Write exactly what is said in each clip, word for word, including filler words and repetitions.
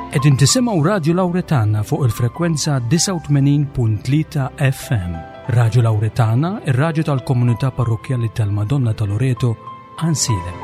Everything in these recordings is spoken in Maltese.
Qegħdin tisimgħu Radio Lawretana fuq il-frekwenza tisa' u tmenin punt tlieta F M. Radio Lawretana, ir-radju tal-Komunità Parrokjali tal-Madonna ta' Loreto, Ansile.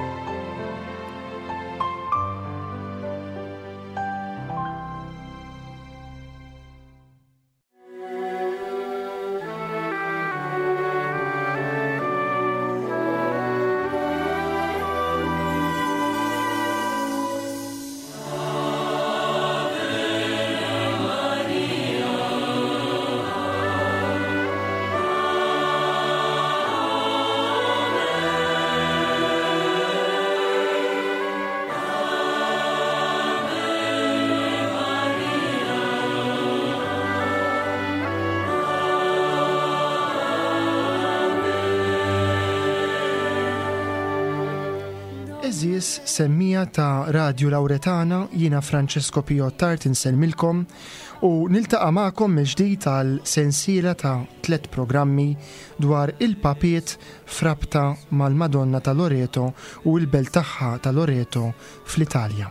Eżis semmija ta' Radio Lawretana, jiena Francesco Piottart insellmilkom u niltaqa' magħkom mill-ġdid tal-sensiela ta' tliet programmi dwar il-papiet frabta mal-Madonna ta' Loreto u l-belt tagħha ta' Loreto fl-Italja.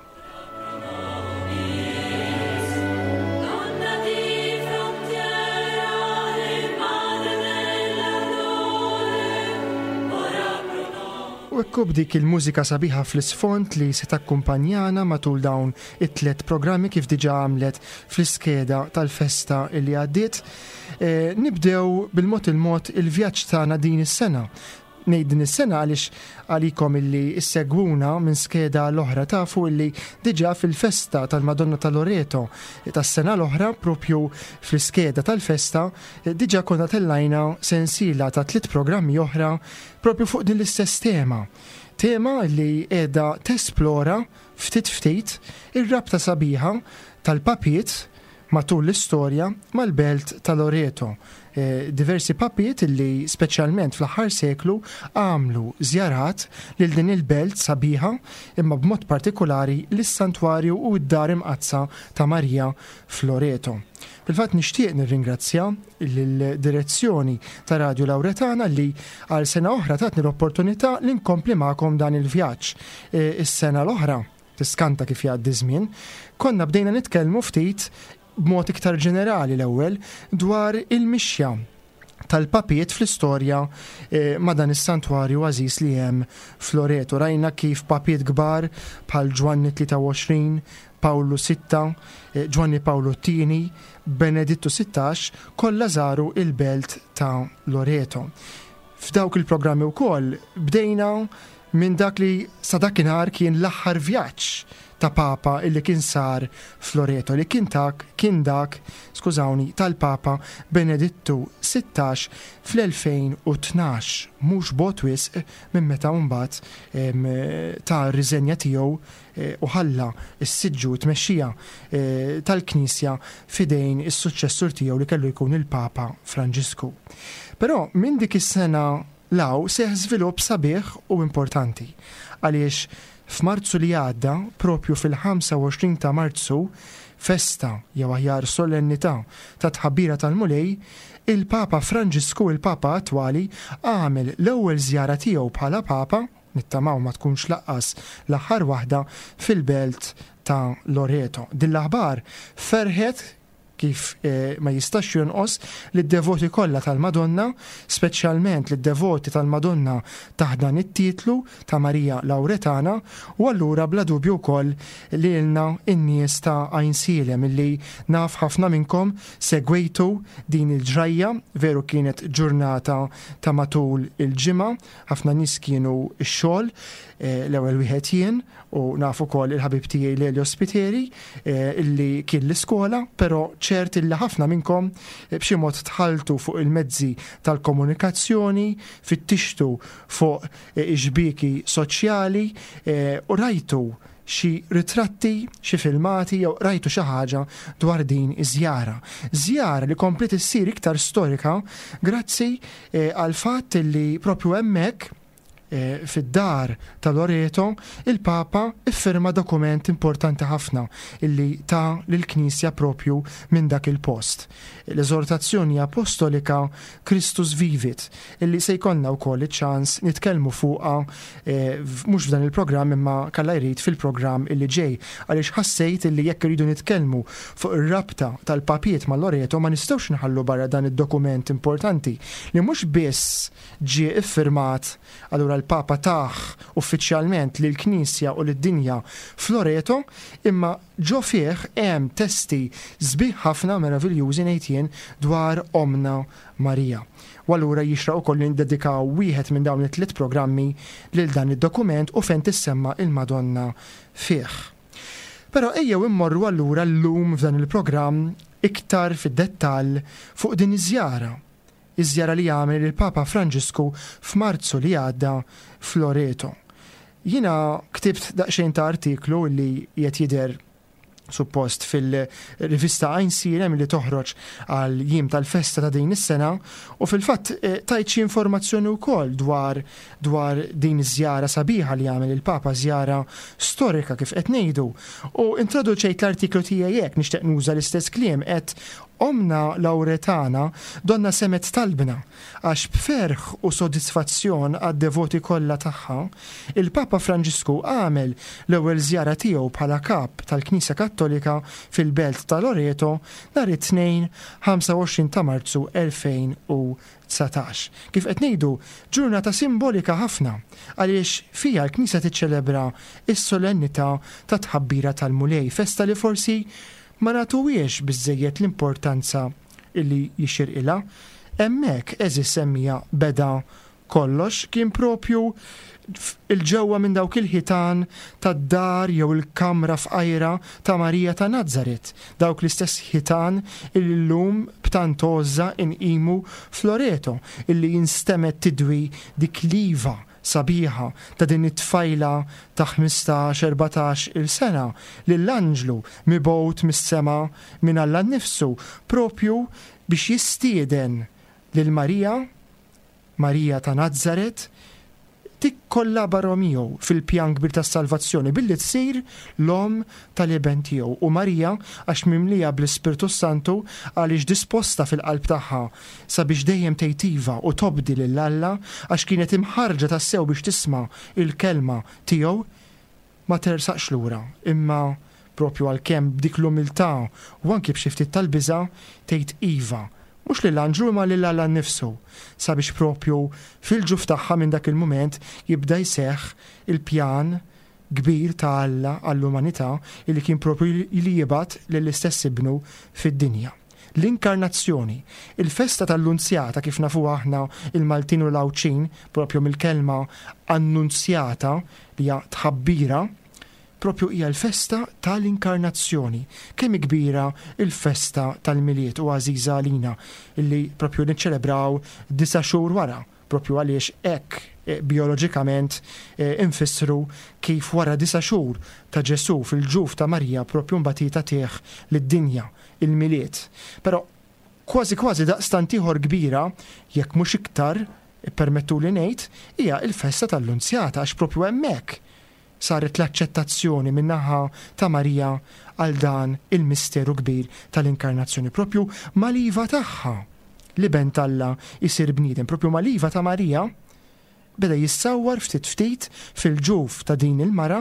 U ekku b'dik il-mużika sabiħa fl-isfond li se takkumpanjana matul dawn it-tliet programmi kif diġà għamlet fl-iskeda tal-festa li għaddiet. E, nibdew bil-mod il-mod il-vjaġġ tagħna din is-sena. Ngħid din is-sena għaliex għalikom illi issegwuna minn skeda l-oħra tafu illi diġà fil-festa tal-Madonna ta' Loreto tas-sena l-oħra propju fl-iskeda tal-festa diġà konna tellajna sensiela ta' tliet programmi oħra propju fuq din l-istess tema. Tema li qiegħda tesplora ftit ftit ir-rabta sabiħa tal-papiet matul l-istorja mal-belt ta' Loreto. Eh, diversi papiet li speċjalment fl-aħħar seklu għamlu żjarat lil din il-belt sabiħa imma b'mod partikolari lis-santwarju u d-dar imqazza ta' Marija f'Loreto. Fil-fatt nixtieq nirringrazzja lill-direzzjoni ta' Radio Lawretana li għal sena oħra tatni l-opportunità li nkompli magħkom dan il-vjaġġ. Eh, is-sena l-oħra tiskanta kif jgħaddi żmien, konna bdejna nitkellmu ftit b'mod iktar ġenerali l-ewwel dwar il-mixja tal-papiet fl-istorja eh, ma' dan is-santwarju għażiż li hemm f'Loreto. Rajna kif papiet kbar bħal Ġwanni tlieta u għoxrin, Pawlu sitta, eh, Ġwanni Pawlu t-tieni, Benedittu sittax kollha żaru il-belt ta' Loreto. F'dawk il-programmi wkoll bdejna minn dak li sa dakinhar kien l-aħħar vjaġġ ta' Papa illi kien sar f'Loreto li kien tak kien dak, skużawni, tal-Papa Benedittu sittax fl-elfejn u tnax, mhux bot wisq minn meta mbagħad ta' riżenja tiegħu u ħalla s-siġġu tmexxija tal-Knisja fidejn is-suċċessur tiegħu li kellu jkun il-Papa Franġisku. Però minn dik is-sena law seħ żvilupp sabiħ u importanti għaliex f'Marzu li għadda, propju fil-ħamsa u għoxrin ta' Marzu, festa jew aħjar solennità ta' tħabbira tal-Mulej, il-Papa Franġisku, il-Papa attwali, għamel l-ewwel żjara tiegħu bħala Papa, nittamaw ma tkunx laqqas l-aħħar waħda fil-belt ta' Loreto. Din l-aħbar ferħet kif eh, ma jistax jonqos lid-devoti kollha tal-Madonna, speċjalment lid-devoti tal-Madonna taħdan it-titlu ta' Marija Lawretana, u allura bla dubju wkoll li lna n-nies ta' Ainsile milli naf ħafna minnkom segwejtu din il-ġrajja, veru kienet ġurnata ta' matul il-ġimgħa, ħafna nies kienu x-xogħol, eh, l-ewwel wieħed jien u nafu ukoll il-ħabib tiegħi Lelio Spiteri eh, illi kien l-iskola, però ċert illi ħafna minnkom b'xi mod tħaltu fuq il-mezzi tal-komunikazzjoni, fittixtu fuq iġbiki soċjali u rajtu xi ritratti, xi filmati jew rajtu xi ħaġa dwar din iż-żjara. Żjara li komplet issir iktar storika grazzi għal fatt li propju hemmhekk eh, fid-dar ta' Loreto, il-Papa iffirma dokument importanti ħafna illi ta' lill-Knisja propju minn dak il-post. L-eżortazzjoni apostolika Christus Vivit, illi se jkollna wkoll iċ-ċans nitkellmu fuqha eh, mhux f'dan il-programm imma kalla jrid fil-programm illi ġej, għaliex ħassejt illi jekk iridu nitkellmu fuq ir-rabta tal-papiet ma' Loreto ma nistgħux nħallu barra dan id-dokument importanti li mhux biss ġie iffirmat allura l-Papa taħ uffiċjalment lil Knisja u lid-dinja f'Loreto, imma ġo fih hemm testi sbieħ ħafna meraviljużi ngħid jien dwar Omna Marija. U allura jixra wkoll nindedikaw wieħed minn dawn it-tliet programmi lil dan id-dokument u fejn tissemma il-Madonna fih. Però ejjew immorru allura llum f'dan il-programm iktar fid-dettall fuq din iż-żjara. Iż-żjara li jagħmel il-Papa Franġisku f'Marzu li għadda f'Loreto. Jiena ktibt daqsxejn ta' artiklu li qed jidher suppost fil-rivista Ein Sirem li toħroġ għal jiem tal-festa ta' din is-sena u fil-fatt tajt xi informazzjoni wkoll dwar dwar din iż-żjara sabiħa li jagħmel il-Papa, żjara storika kif qed ngħidu. U introduċejt l-artiklu tiegħi hekk nixtieq nuża l-istess kliem qed Omna Lauretana donna semet talbna għax b'ferħ u sodisfazzjon għad-devoti kollha tagħha, il-Papa Franġisku għamel l-ewwel żjara tiegħu bħala kap tal-Knisja Kattolika fil-belt ta' Loreto nhar it-tnejn ħamsa u għoxrin ta' Marzu elfejn u tsatax. Kif qed ngħidu ġurnata simbolika ħafna għaliex fija l-Knisja tiċċelebra is-solennità ta' tħabbira tal-Mulej, festa li forsi ma natuwiex biżżejjed l-importanza illi jixirqilha, hemmhekk eżis semmija beda kollox kien propju il-ġewwa minn dawk il-ħitan tad-dar jew il-kamra f'qajra ta' Marija ta' Nażaret, dawk l-istess ħitan illi llum b'tant għoża inqimu f'Loreto illi jinstemet tidwi dik liva sabiħa ta' din it-tfajla ta' ħmistax erbatax il-sena lill-anġlu mibgħut mis-sema minn Alla nnifsu propju biex jistieden lil Marija, Marija ta' Nażaret, tikkollabora miegħu fil-pjan kbir tas-salvazzjoni billi tsir l-om tal-iben tiegħu u Marija għax mimlija bl-Ispirtu Santu għaliex disposta fil-qalb tagħha sabiex dejjem tejtiva u tobdi lil Alla għax kienet imħarġa tassew biex tisma' il-kelma tiegħu ma tersaqx lura, imma propju għalkemm b'dik l-umiltà u anke b'xi ftit tal-biża' tgħid iva. Mhux lill-anġlu ma lil Alla nnifsu, sabiex propju fil-ġuf tagħha minn dak il-mument jibda jseħħ il-pjan kbir ta' Alla għall-umanità li kien propju li jibgħat lill-istess ibnu fid-dinja. L-inkarnazzjoni, il-festa tal-Annunzjata kif nafu aħna il-Maltin u l-Awċin, propju mill-kelma annunzjata li hija tħabbira, propju hija l-festa tal-inkarnazzjoni. Kemm kbira il-festa tal-miliet u għażiża għalina illi propju niċċelebraw disa' xhur wara, propju għaliex hekk e, bioloġikament e, infissru kif wara disa' xhur ta' Ġesu fil-ġuf ta' Marija propju mbagħad tieħ lid-dinja il-miliet. Però kważi kważi daqstant ieħor kbira jekk mhux iktar permettu li ngħid hija l-festa tal-Annunzjata għax propju hemmhekk saret l-aċċettazzjoni min-naħa ta' Marija għal dan il-misteru kbir tal-inkarnazzjoni propju mal-iva tagħha. L-iben Alla jsir bniedem propju mal-iva ta' Marija beda jissawwar ftit ftit fil-ġuf ta' din il-mara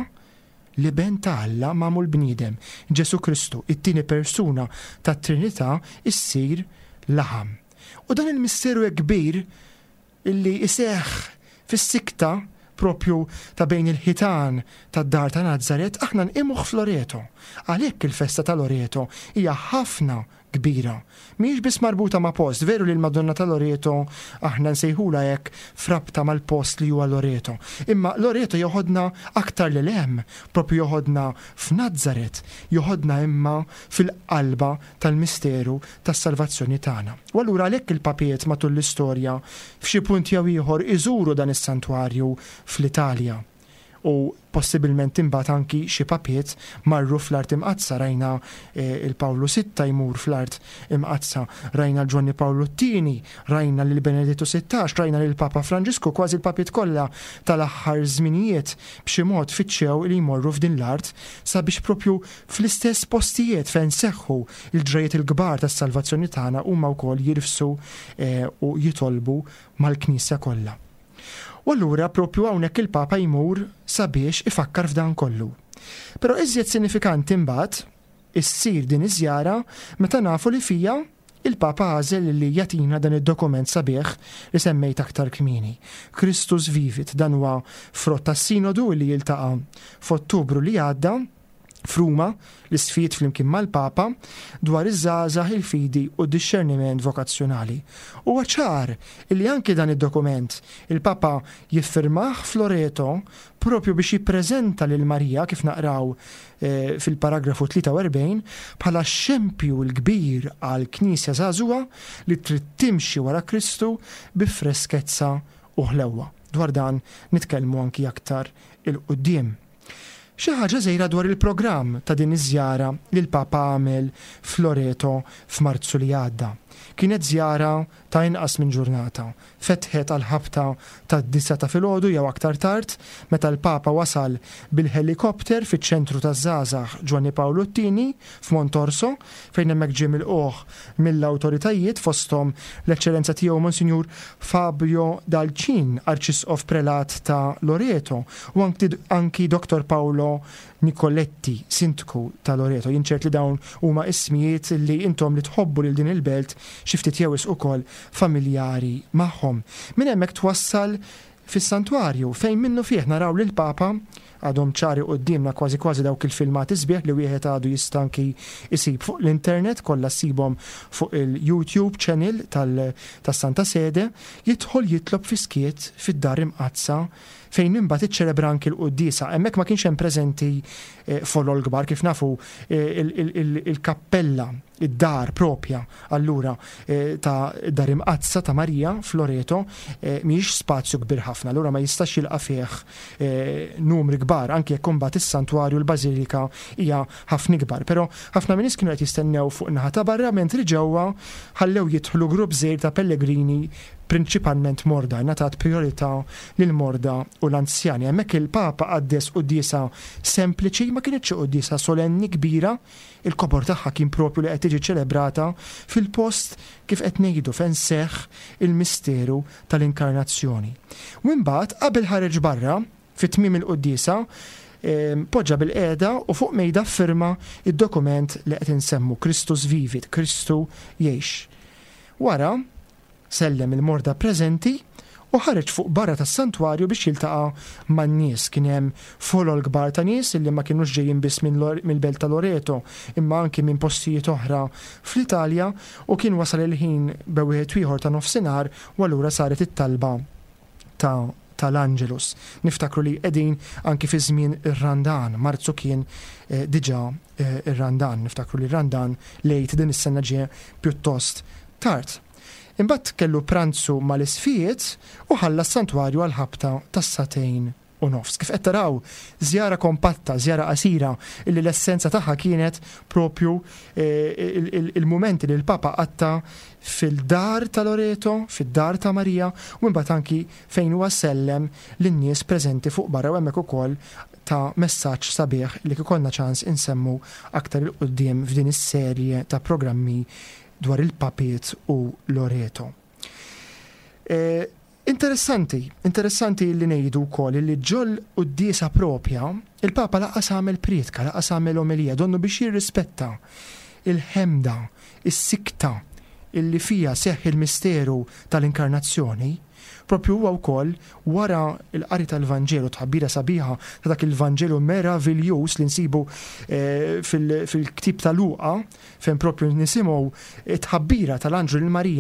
l-iben Alla magħmul bniedem. Ġesu Kristu, it-tieni persuna tat-Trinità issir laħam. U dan il-misteru kbir illi iseħħ fis-sikta propju ta' bejn il-ħitan tad-dar ta' Nażaret aħna nqimuh f'Loreto. Għalhekk il-festa ta' Loreto hija ħafna kbira. Mhijiex biss marbuta ma' post, veru li l-Madonna ta' Loreto aħna nsejħula hekk frabta mal-post li huwa Loreto. Imma Loreto joħodna aktar lil hemm, propju joħodna f'Nażaret, joħodna imma fil-qalba tal-misteru tas-salvazzjoni tagħna. U allura għalhekk il-papiet matul l-istorja f'xi punt jew ieħor iżuru dan is-santwarju fl-Italja. u possibilment imbagħad anki xi papiet marru fl-art imqazza, rajna il-Pawlu sitta jmur fl-art imqazza, rajna l-Ġwanni Pawlu t-tieni, rajna lil Benedittu sittax, rajna lil Papa Franġisku, kważi l-papiet kollha tal-aħħar żminijiet b'xi mod fittxew li jmorru f'din l-art sabiex propju fl-istess postijiet fejn seħħu il-ġrejiet il-kbar tas-salvazzjoni tagħna huma wkoll jirfsu u jitolbu mal-Knisja kollha. U allura propju hawnhekk il-Papa jmur sabiex ifakkar f'dan kollu. Però iżjed sinifikanti imbagħad issir din iż-żjara meta nafu li fija il-Papa għażel li jagħtina dan id-dokument sabiħ li semmejt aktar kmieni. Christus Vivit, dan huwa frott tas-Sinodu li jiltaqa' f'Ottubru li għadda f'Ruma l-isfid flimkien mal-Papa dwar iż-żgħażagħ il-fidi u d-discerniment vokazzjonali. Huwa ċar illi anke dan id-dokument il-Papa jiffirmah f'Loreto propju biex jippreżenta lil Marija kif naqraw e, fil-paragrafu tlieta u erbgħin bħala xempju l-kbir għal Knisja żagħżugħa li trid timxi wara Kristu bi freskezza u ħlewwa. Dwar dan nitkellmu anki aktar il-qudiem. Xi ħaġa żgħira dwar il-programm ta' din iż-żjara li l-Papa għamel f'Loreto f'Marzu li għadda. Kienet żjara ta' inqas minn ġurnata. Fetħet għal-ħabta ta' disa ta' filgħodu jew aktar tard, meta l-Papa wasal bil-helikopter fiċ-ċentru taż-żgħażagħ Ġwanni Pawlu t-tieni f'Montorso, fejn hemmhekk ġie milquh mill-awtoritajiet fosthom l-Eċċellenza tiegħu Monsinjur Fabio Dalcin, Arċisqof Prelat ta' Loreto, u anki Doktor Paolo Nicoletti, Sindku ta' Loreto. Jinċert li dawn huma ismijiet li intom li tħobbu lil din il-belt xi ftit jewis ukoll familjari magħhom. Min hemmhekk twassal fis-santwarju fejn minnu fih naraw lil Papa għadhom ċari qudiemna kważi kważi dawk il-filmati sbieħ li wieħed għadu jistanki isib fuq l-internet, kollha ssibhom fuq il-YouTube channel tas-Santa Sede, jidħol jitlob fiskiet fid-dar imqazza fejn imbagħad iċċelebra anki l-qudiesa. Hemmhekk ma kienx hemm preżenti folol kbar kif nafu il-kappella, id-dar propja allura ta' dar imqazza ta' Marija f'Loreto mhijiex spazju kbir ħafna, allura ma jistax jilqa' fih numri kbar, anke jekk imbagħad is-santwarju l-Bażilika hija ħafna kbar. Però ħafna min nies kienu qed jistennew fuq naħa ta' barra mentri ġewwa ħallew jidħlu grupp żgħir ta' pellegrini prinċipalment morda, ngħatat priorità lil morda u l-anzjani. Hemmhekk il-Papa qaddes qudiesa sempliċi, ma kienitx qudiesa solenni kbira, il-kobor tagħha kien propju li qed tiġi ċelebrata fil-post kif qed ngħidu fejn seħħ il-misteru tal-inkarnazzjoni. U imbagħad qabel ħareġ barra fit-tmiem il-qudiesa poġġa bil-qiegħda u fuq mejda firma id-dokument li qed insemmu Christus Vivit, Kristu jgħix. Wara sellem il-morda preżenti u ħareġ fuq barra tas-santwarju biex jiltaqa' man-nies. Kien hemm folol kbar ta' nies illi ma kienux ġejjin biss mill-belt ta' Loreto, imma anke minn postijiet oħra fl-Italja, u kien wasal il-ħin bewieħed ieħor ta' nofsinhar u allura saret it-talba ta' tal-Angelus. Niftakru li qegħdin anki fi żmien ir-Randan, Marzu kien eh, diġà eh, ir-Randan, niftakru li r-Randan lejt din is-sena ġie pjuttost tard. Imbagħad kellu pranzu mal-isfijiet u ħalla s-santwarju għal-ħabta tas-satejn u nofs. Kif qed taraw, żjara kompatta, żjara qasira, illi l-essenza tagħha kienet propju il-mumenti li l-Papa qatta fil-dar ta' Loreto, fid-dar ta' Marija, u mbagħad anki fejn huwa sellem lin-nies preżenti fuq barra, u hemmhekk ukoll ta' messaġġ sabiħ li kikollna ċans insemmu aktar il-qudiem f'din is-serje ta' programmi dwar il-papiet u Loreto. Eh, interessanti, interessanti li ngħidu wkoll li ġol qudiesa propja, il-Papa laqas għamel prietka, laqas għamel omilija, donnu biex jirrispetta il-ħemda, is-sikta illi fija seħħ il-misteru tal-inkarnazzjoni. Propju huwa wkoll wara l-qari tal-Vanġelu, tħabbira sabiħa ta' dak il-Vanġelu meravigliuż li nsibu eh, fil-ktib ta' Luqa fejn propju nisimgħu tħabbira tal-Anġlu lil Marija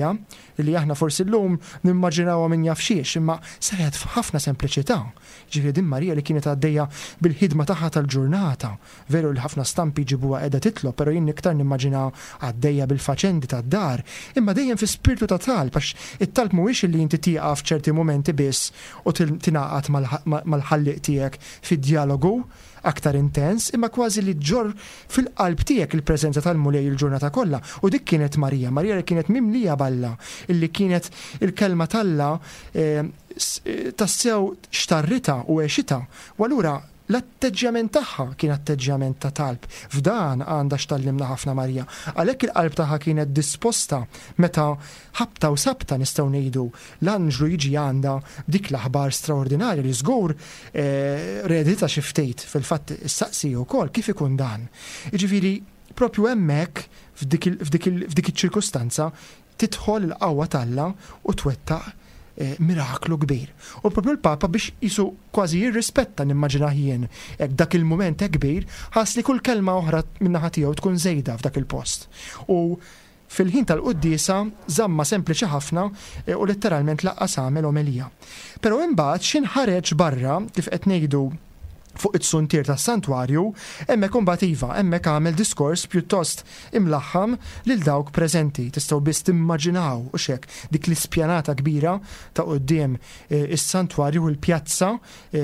li aħna forsi llum nimmaġinawha min jaf xiex, imma saret f'ħafna sempliċità. Ġifieri din Marija li kienet għaddejja bil-ħidma tagħha tal-ġurnata. Veru li ħafna stampi ġibuha qiegħda titlob, però jien iktar nimmaġina għaddejja bil-faċendi tad-dar, imma dejjem fi spiritu ta' talb, għax it-talb mhuwiex li inti tieqaf f'ċerti momenti biss u tingħaqad mal-ħalliq tiegħek fid-dialogu aktar intens, imma kważi li ġor fil-qalb tiegħek il-preżenza tal-mulej il-ġurnata kollha. U dik kienet Marija, Marija li kienet mimlija balla, illi kienet il-kelma talla eh, tassew xtarrita u għexita. U allura l-atteġġjament tagħha kien atteġġjament ta' talb. F'dan għandha x'tallimna ħafna Marija. Għalhekk il-qalb tagħha kienet disposta meta ħabta u sabta nistgħu ngħidu l-anġlu jiġi għandha dik l-aħbar straordinarja li żgur eh, redita xi ftit fil-fatt issaqsi wkoll kif ikun dan. Jiġifieri propju hemmhekk f'dik iċ-ċirkustanza tidħol il-qawwa talla u twettaq miraklu kbir. U propju l-Papa biex jisu kważi jirrispetta nimmaġinah jien hekk dak il-mument hekk kbir ħass li kull kelma oħra min-naħa tiegħu tkun żejda f'dak il-post. U fil-ħin tal-qudiesa żamma sempliċi ħafna u letteralment laqqas għamel omelija. Però imbagħad x'inħareġ barra kif qed ngħidu fuq it-suntier tas-santwarju, hemmhekk imbagħad iva, hemmhekk għamel diskors pjuttost imlaħħam lil dawk preżenti. Tistgħu biss timmaġinaw u xek dik l-ispjanata kbira ta' quddiem is-santwarju u l-pjazza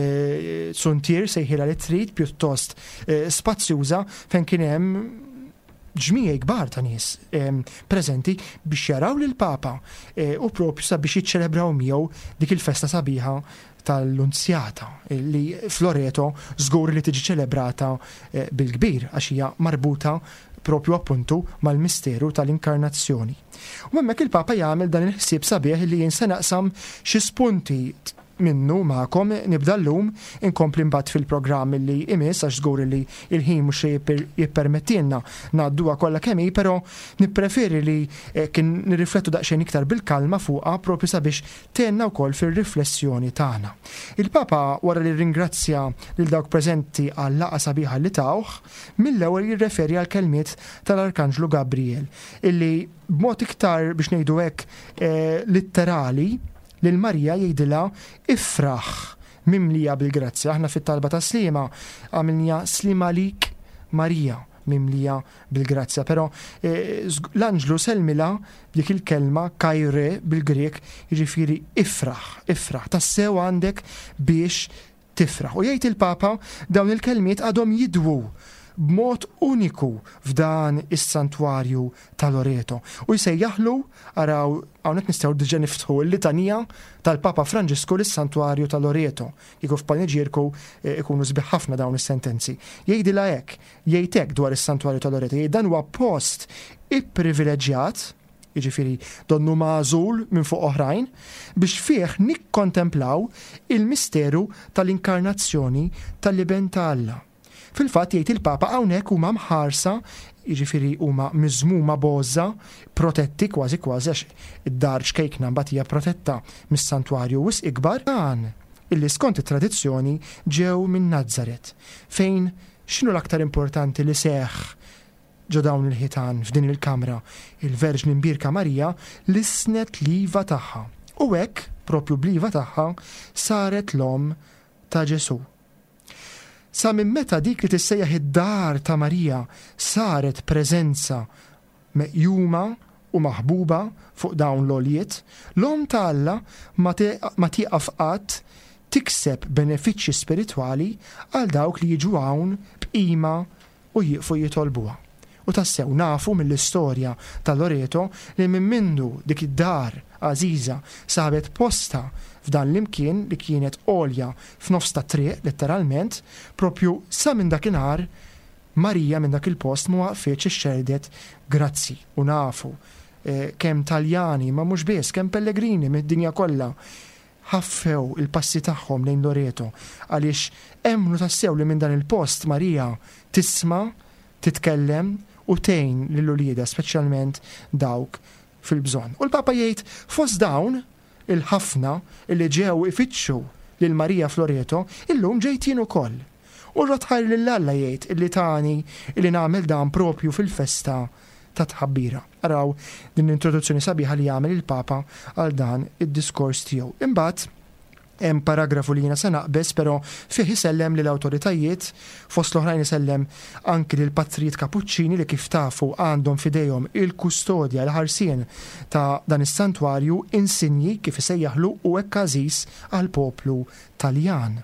suntier sejħilha li trid pjuttost spazzjuża fejn kien hemm ġmijaj kbar ta' nies preżenti biex jaraw lil Papa u propju sabiex jiċċelebraw miegħu dik il-festa sabiħa tal-Unzjata li Floreto żgur li tiġi ċelebrata bil-kbir għax hija marbuta propju appuntu mal-misteru tal-inkarnazzjoni. U hemmhekk il-Papa jagħmel dan il-ħsieb sabiħ li jien se naqsam xi spunti minnu ma'kom nibda llum inkompli mbagħad fil-programm li imiss għax żgur li il-ħin mhux jippermettilna ngħadduha kollha kemm hi, però nippreferi li kien nirriflettu daqsxejn iktar bil-kalma fuqha propju sabiex tenna wkoll fir-riflessjoni tagħna. Il-Papa wara li ringrazzja lil dawk preżenti għal laqgħa sabiħa li tawh, mill-ewwel jirreferi għal kelmiet tal-Arkanġlu Gabriel illi b'mod iktar biex ngħidu hekk litterali lil Marija jgħidilha ifraħ mimlija bil-grazzja. Aħna fit-talba ta' slima għamilnija slima lik Marija mimlija bil-grazzja, però eh, l-anġlu selmila dik il-kelma kajre bil-Grek jiġifieri ifraħ, ifraħ, tassew għandek biex tifraħ. U jgħid il-Papa dawn il-kelmiet għadhom jidwu b'mod uniku f'dan is-santwarju ta' Loreto. U jsejjaħlu araw hawnhekk nistgħu diġà niftħu l-litanija tal-Papa Franġisku lis-santwarju ta' Loreto. Kieku f'Panegirku ikunu sbieħ ħafna dawn is-sentenzi. Jgħidilha hekk, jgħid hekk dwar is-santwarju ta' Loreto, jgħid dan huwa post ipprivileġġjat, jiġifieri donnu magħżul minn fuq oħrajn, biex fih nikkontemplaw il-misteru tal-inkarnazzjoni tal-liben ta' Alla. Fil-fatt jgħid il-Papa hawnhekk huma mħarsa, jiġifieri huma miżmuma boża, protetti kważi kważi għax id-dar xkejkna mbagħad hija protetta mis-santwarju wisq ikbar dan illi skont it-tradizzjoni ġew minn Nażaret. Fejn x'inhu l-aktar importanti li seħħ ġo dawn il-ħitan f'din il-kamra, il-Verġni Mbirka Marija li snet liva tagħha. U hekk propju bliva tagħha saret l-om ta' Ġesu. Sa minn meta dik li tissejjaħ id-dar ta' Marija saret preżenza meqjuma u maħbuba fuq dawn l-oljiet, l-om ta' Alla ma tieqaf qatt tikseb benefiċċji spiritwali għal dawk li jiġu hawn b'qima u jieqfu jitolbuha. U tassew nafu mill-istorja ta' Loreto li minn mindu dik id-dar għażiża sabet posta f'dan l-imkien li kienet għolja f'nofs ta' triq, letteralment, propju sa minn dakinhar Marija minn dak il-post ma waqfitx ixxerdet grazzi u nafu eh, kemm Taljani ma mhux biss kemm Pellegrini mid-dinja kollha ħaffew il-passi tagħhom lejn Loreto għaliex emmnu tassew li minn dan il-post Marija tisma' titkellem u tgħin lill-ulieda speċjalment dawk fil-bżonn. U l-Papa jgħid fost dawn il-ħafna illi ġew ifittxu lil Marija f'Loreto illum ġejtin ukoll. U rrotħajr lill Alla jgħid illi tani illi nagħmel dan propju fil-festa ta' tħabbira. Araw din l-introduzzjoni sabiħa li jagħmel il-Papa għal dan id-diskors tiegħu. Imbagħad hemm paragrafu li jiena se naqbes, però fih isellem lill awtoritajiet fost l-oħrajn isellem anki lil Patrijiet Kapuċċini li kif tafu għandhom fidejhom il-kustodja l-ħarsien ta' dan is-santwarju insinji kif isejjaħlu u hekk każis għall poplu Taljan.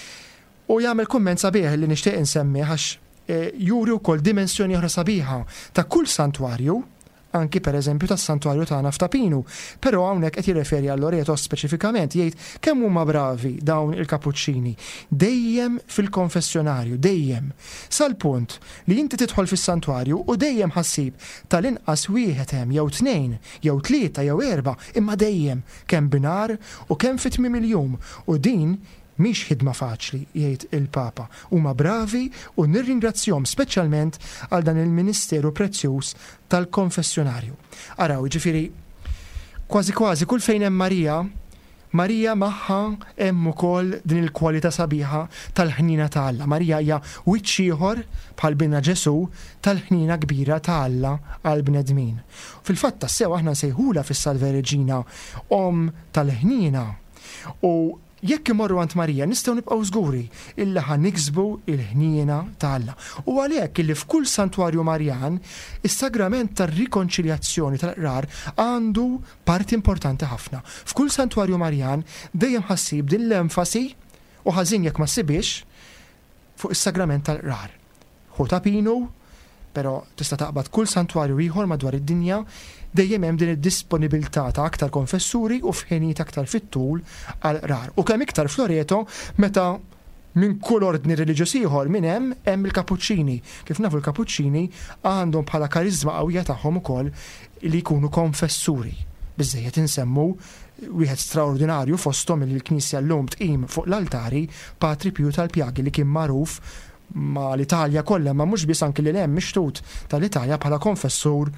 U jagħmel kumment sabiħ li nixtieq insemmi għax e, juri wkoll dimensjoni oħra sabiħa ta' kull santwarju, anki per eżempju tas-santwarju tagħna f'Tapinu, però hawnhekk qed jirreferi għal Loreto speċifikament jgħid kemm huma bravi dawn il-Kapuċċini dejjem fil-konfessjonarju, dejjem sal-punt li inti tidħol fis-santwarju u dejjem ħassib tal-inqas wieħed hemm jew tnejn, jew tlieta jew erba', imma dejjem kemm binar u kemm fit-tmiem il-jum u din mhix ħidma faċli, jgħid il-Papa. Huma bravi u nirringrazzjahom speċjalment għal dan il-Ministeru prezzjuż tal-konfessjonarju. Araw, ġifieri kważi kważi kull fejn hemm Marija, Marija magħha hemm ukoll din il-kwalità sabiħa tal-ħnina ta' Alla. Marija hija wiċċ ieħor bħal binna Ġesu tal-ħnina kbira ta' Alla għall bnedmin. Fil-fatt tassew aħna nsejħula fis-Salve Reġina Om tal-ħnina. U jekk imorru għand Marija nistgħu nibqgħu żguri illa ħa niksbu il-ħniena ta' Alla. U għalhekk illi f'kull santwarju Marjan is-sagrament tar-rikonċiljazzjoni tal-qrar għandu parti importanti ħafna. F'kull santwarju Marjan dejjem ħassib din l-enfasi u ħażin jekk ma ssibix fuq is-sagrament tal-qrar. Ħu Tapinu, però tista' taqbad kull santwarju ieħor madwar id-dinja dejjem hemm din id-disponibilità ta' aktar konfessuri u f'ħinijiet aktar fit-tul għal qrar. U kemm iktar f'Loreto meta minn kull ordni reliġjuż ieħor minn hemm hemm il-Kapuċċini. Kif nafu l-Kapuċċini għandhom bħala karizma qawwija tagħhom ukoll li jkunu konfessuri. Biżejjed insemmu wieħed straordinarju fosthom il-Knisja llum tqim fuq l-altari Patri Pju tal-Pjagi li kien magħruf ma l-Italja kollha ma mhux biss anke li hemm mixtut tal-Italja bħala konfessur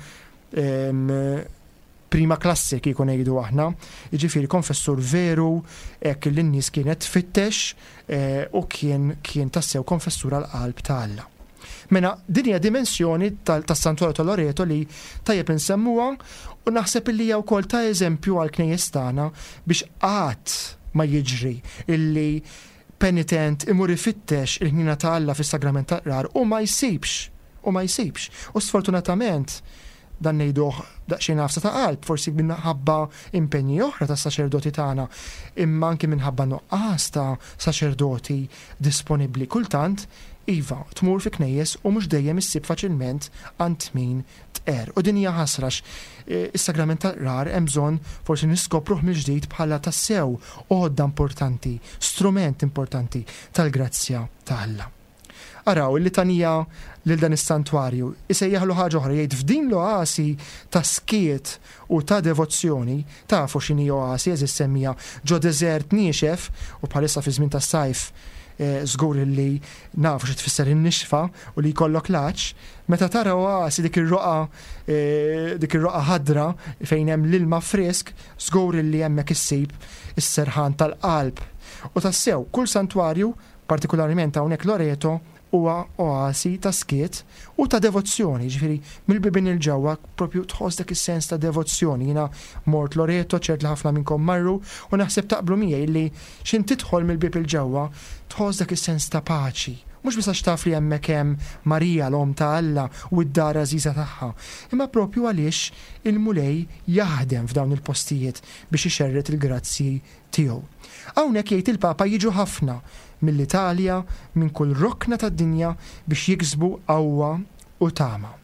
prima klassik jkun ngħidu aħna, jiġifieri konfessur veru, hekk li n-nies kienet tfittex u kien kien tassew konfessur għall qalb ta' Alla. Mela din hija dimensjoni tas-Santwarju ta' Loreto li tajjeb insemmuha u naħseb li hija wkoll ta' eżempju għall knejjes tagħna biex qatt ma jiġri illi penitent imur ifittex il-ħnina ta' Alla fis-sagrament tal-qrar u ma jsibx u ma jsibx. U sfortunatament dan ngħiduh daqsxejn nafsa ta' qalb, forsi minħabba impenji oħra tas saċerdoti tagħna, imma anke minħabba nuqqas ta' saċerdoti disponibbli. Kultant iva tmur fi knejjes u mhux dejjem issib faċilment għand min tqer. U din hija ħasrax is-sagrament tal-qrar hemm bżonn forsi niskopruh mill-ġdid bħala tassew għodda importanti, strument importanti tal-grazzja ta' Alla. Araw, il-litanija lil dan is-santwarju isejjaħlu ħaġa oħra jgħid f'din l-oasi ta' skiet u ta' devozzjoni tafu x'inhi oasi eżis semmija ġo deżert niexef u bħalissa fi żmien tas-sajf żgur li nafu xi tfisser in-nixfa u li jkollok laċ, meta tara oasi dik ir-roqa dik ir-roqa ħadra fejn hemm l-ilma frisk, żgur li hemmhekk issib is-serħan tal-qalb. U tassew kull santwarju, partikolarment hawnhekk Loreto, huwa oasi ta' skiet u ta' devozzjoni, ġifieri mill-bibien il-ġewwa propju tħoss dak is-sens ta' devozzjoni. Jiena mort Loreto, ċert li ħafna minnkom marru u naħseb taqblu miegħi li x'in tidħol mill-bib il-ġewwa tħoss dak is-sens ta' paċi. Mhux biss għax taf li hemmhekk hemm Marija l-Om ta' Alla u d-dar għażiża tagħha, imma propju għaliex il-mulej jaħdem f'dawn il-postijiet biex ixerret il-grazzi tiegħu. Hawnhekk jgħid il-Papa jiġu ħafna mill-Italja, minn kull rokna tad-dinja biex jiksbu qawwa u tama.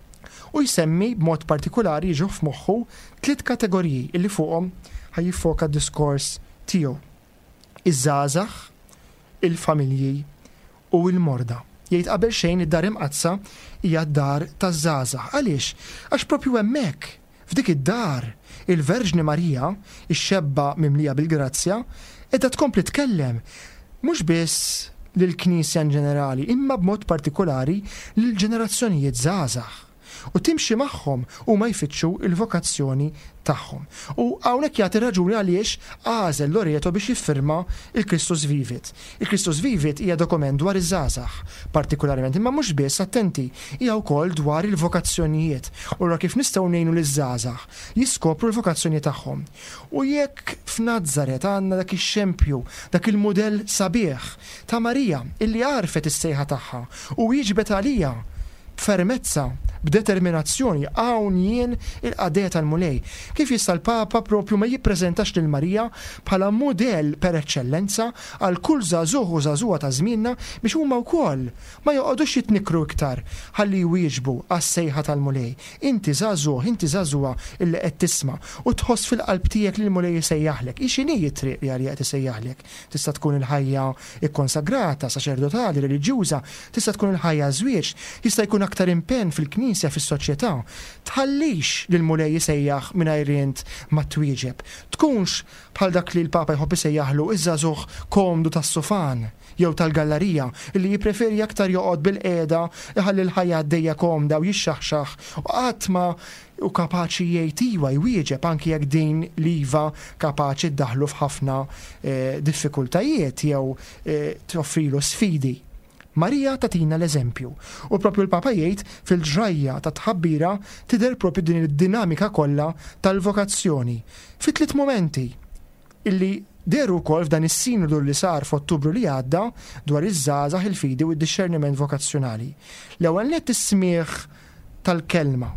U jsemmi b'mod partikolari jiġu f'moħħu tliet kategoriji illi fuqhom ħajjiffoka d-diskors tiegħu. Iż-żgħażagħ, il-familji u l-morda. Jgħid qabel xejn id-dar imqazza hija d-dar taż-żgħażagħ. Għaliex? Għax propju hemmhekk f'dik id-dar il-Verġni Marija, ix-xebba mimlija bil-grazzja, qiegħda tkompli tkellem mhux biss lill-Knisja in ġenerali, imma b'mod partikolari lill-ġenerazzjonijiet żgħażagħ. u timxi magħhom u ma jfittxu il-vokazzjoni tagħhom. U hawnhekk jagħti raġuni għaliex għażel Loreto biex jiffirma il-Kristus Vivit. Il-Kristus Vivit hija dokument dwar iż-żgħażagħ partikolarment, imma mhux biss attenti, hija wkoll dwar il-vokazzjonijiet. U ra kif nistgħu ngħinu liż-żgħażagħ jiskopru l-vokazzjoni tagħhom. U jekk f'Nażaret għandna dak ix-xempju, dak il-mudell sabiħ ta' Marija illi għarfet is-sejħa tagħha u jiġbet għalija b'fermezza, b'determinazzjoni hawn jien il-qadejja tal-mulej. Kif jista' l-Papa propju ma jippreżentax lil Marija bħala mudell per eċċellenza għal kull żagħżugħ u żagħżugħa ta' żmienna biex huma wkoll ma joqgħodux jitnikru iktar ħalli jwieġbu għas-sejħa tal-mulej. Inti żagħżugħ, inti żagħżugħa illi qed tisma' u tħoss fil-qalb tiegħek li l-mulej isejjaħlek. Ix'inhi t-triq li għalija qed isejjaħlek? Tista' tkun il-ħajja ikkonsagrata, saċerdotali, reliġjuża, tista' tkun il-ħajja żwieġ, jista' jkun aktar impenn fil-Knisja, fis-soċjetà. Tħallix lil mulej isejjaħ mingħajr int ma twieġeb. Tkunx bħal dak li l-Papa jħobb isejjaħlu iż-żagħżugħ komdu tas-sofan jew tal-gallerija illi jippreferi aktar joqgħod bil-qiegħda iħalli l-ħajja għaddejja komda u jixxaħxaħ u qatt ma u kapaċi jgħid iva jwieġeb anki jekk din l-iva kapaċi ddaħlu f'ħafna eh, diffikultajiet jew eh, toffrilu sfidi. Marija tatina l-eżempju u propju l-Papa jgħid fil-ġrajja ta' tħabbira tidher propju din id-dinamika kollha tal-vokazzjoni fi tliet momenti illi deru wkoll f'dan is-sinodu li sar f'Ottubru li għadda dwar iż-żgħażagħ il-fidi u d-dixxerniment vokazzjonali. L-ewwel nett is-smigħ tal-kelma.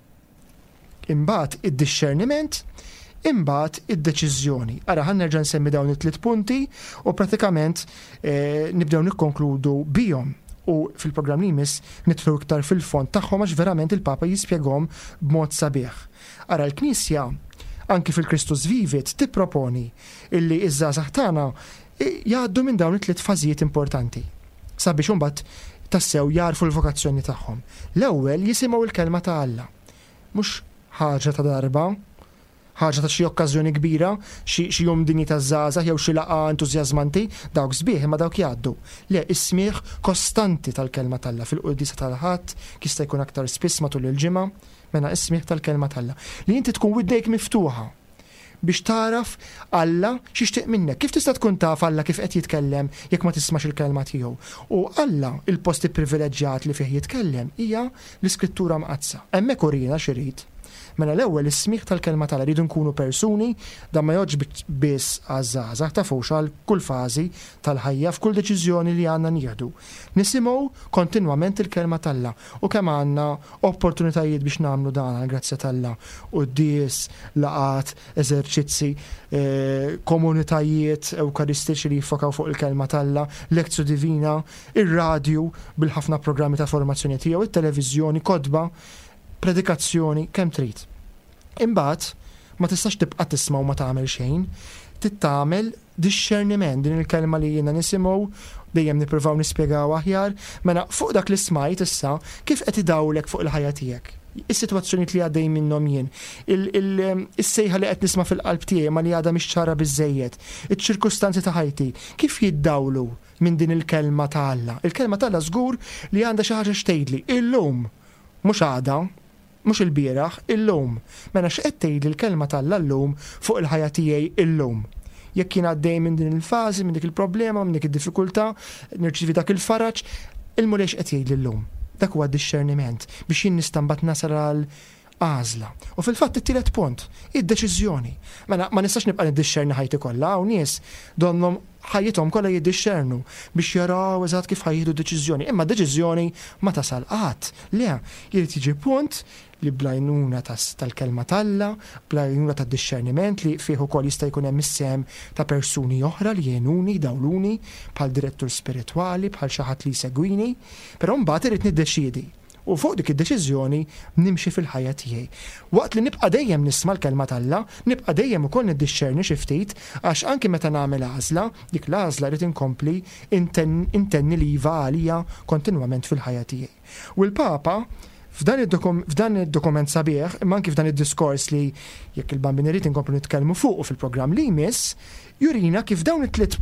Imbagħad id-dixxerniment, imbagħad id-deċiżjoni. Ara ħan nerġa' nsemmi dawn it-tliet punti u pratikament eh, nibdew nikkonkludu bihom u fil-programm li jmiss nidħlu iktar fil-fond tagħhom għax verament il-Papa jispjegahom b'mod sabiħ. Ara l-Knisja anki fil-Kristus Vivit tipproponi illi iż-żgħażagħ tagħna jgħaddu minn dawn it-tliet fażijiet importanti sabiex imbagħad tassew jarfu l-vokazzjoni tagħhom. L-ewwel jisimgħu l-kelma ta' Alla. Mhux ħaġa ta' darba, ħaġa ta' xi okkażjoni kbira, xi jum dinji ta' żgħażagħ jew xi laqgħa entużjażmanti, dawk sbieħ imma dawk jgħaddu. Le is-smigħ kostanti tal-kelma tal-Alla fil-quddiesa tal-ħadd jista' jkun aktar spiss matul il-ġimgħa, mela is-smigħ tal-kelma tal-Alla. Li inti tkun widdejk miftuħa biex taraf Alla x'ixtieq minnek. Kif tista' tkun taf Alla kif qed jitkellem jekk ma tismax il-kelma tiegħu? U Alla il-post privileġġjat li fih jitkellem hija l-Iskrittura mqazza. Hemmhekk urina x'irid. Mela l-ewwel is-smigħ tal-kelma tal-Alla rridu nkunu persuni da ma joġġ biss għaż-żgħażagħ tafux għal kull fażi tal-ħajja f'kull deċiżjoni li għandna nieħdu. Nisimgħu kontinwament il-kelma tal-Alla u kemm għandna opportunitajiet biex nagħmlu dan għall-grazzja tal-Alla qudies, laqat, eżerċizzi, eh, komunitajiet ewkaristiċi li jiffokaw fuq il-kelma tal-Alla, lezzju divina, ir-radju bil-ħafna programmi ta' formazzjoni tiegħu, it-televiżjoni, kodba, predikazzjoni kemm trid. Imbagħad ma tistax tibqa' tisma' u ma tagħmel xejn, tittamel dixxerniment din il-kelma li jiena nisimgħu dejjem nippruvaw nispjegaw aħjar, mela fuq dak li smajt issa kif qed idawlek fuq il-ħajja tiegħek. Is-sitwazzjonijiet li għaddej minnhom jien, is-sejħa li qed nisma' fil-qalb tiegħi ma li għadha mhix ċara biżejjed, iċ-ċirkustanzi ta' ħajti, kif jiddawlu minn din il-kelma ta' Alla. Il-kelma ta' Alla żgur li għandha xi ħaġa xtejdli illum, mhux għada, mhux il-bieraħ, illum. Mela x'qed tgħidli l-kelma tal-Alla llum fuq il-ħajja tiegħi illum. Jekk jien għaddej minn din il-fażi, minn dik il-problema, minn dik id-diffikultà, nirċievi dak il-faraġ, il-mulej x'qed jgħidli llum. Dak huwa d-dixxerniment biex jien nista' mbagħad nasal għal għażla. U fil-fatt it-tielet punt, id-deċiżjoni. Mela ma nistax nibqa' niddixxerni ħajti kollha hawn nies donhom ħajjithom kollha jiddixxernu biex jaraw eżatt kif ħajjieħdu deċiżjoni. Imma deċiżjoni ma tasal qatt. Le, jrid jiġi punt li blajnuna tal-kelma tal-Alla, blajnuna tad-dixxerniment li fih ukoll jista' jkun hemm is-sem ta' persuni oħra li jgħinuni, dawluni, bħal direttur spiritwali, bħal xi ħadd li jsegwini, però mbagħad irid niddeċiedi. U fuq dik id-deċiżjoni nimxi fil-ħajja tiegħi. Waqt li nibqa' dejjem nisma' l-kelma tal-Alla, nibqa' dejjem ukoll niddixxerni xi ftit għax anke meta nagħmel għażla, dik l-għażla rid inkompli intenni li iva għalija kontinwament fil-ħajja tiegħi. U l-Papa f'dan id-dokument sabiħ, imma anke f'dan id-diskors li jekk il-bambin irid inkomplu nitkellmu fuq fil-programm li jmiss, jurina kif dawn it-tliet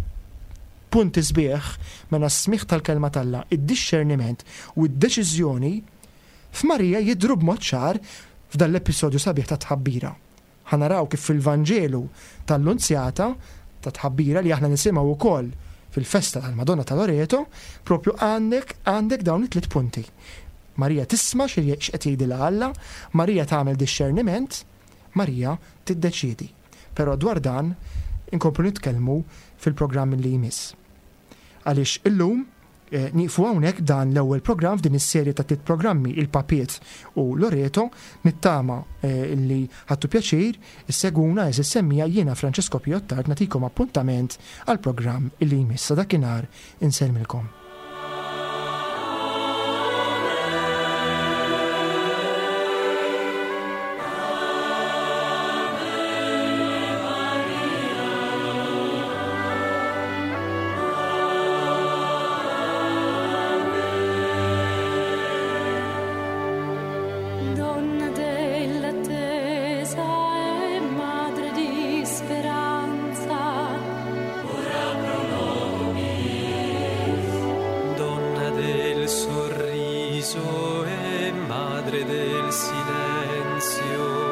punti sbieħ mela s-smigħ tal-kelma tal-Alla, id-dixxerniment u d-deċiżjoni f'Marija jidhru b'mod ċar f'dan l-episodju sabiħ ta' tħabbira. Ħanaraw kif fil-Vanġelu tal-Lunzjata ta' tħabbira li aħna nisimgħu wkoll fil-festa tal-Madonna ta' Loreto, propju għandek għandek dawn it-tliet punti. Marija tisma' x'qed jgħidilha Alla, Marija tagħmel disċerniment, Marija tiddeċiedi. Però dwar dan inkomplu nitkellmu fil-programm li jmiss. Għaliex illum eh, nieqfu hawnhekk dan l-ewwel programm f'din is-serje ta' tliet programmi il-Papiet u Loreto nittama eh, li ħattu pjaċir is-seguna eżis semmija jiena Francesco Piottard nagħtikom appuntament għal programm li jmiss sa dakinhar inselmilkom. sorriso e madre del silenzio.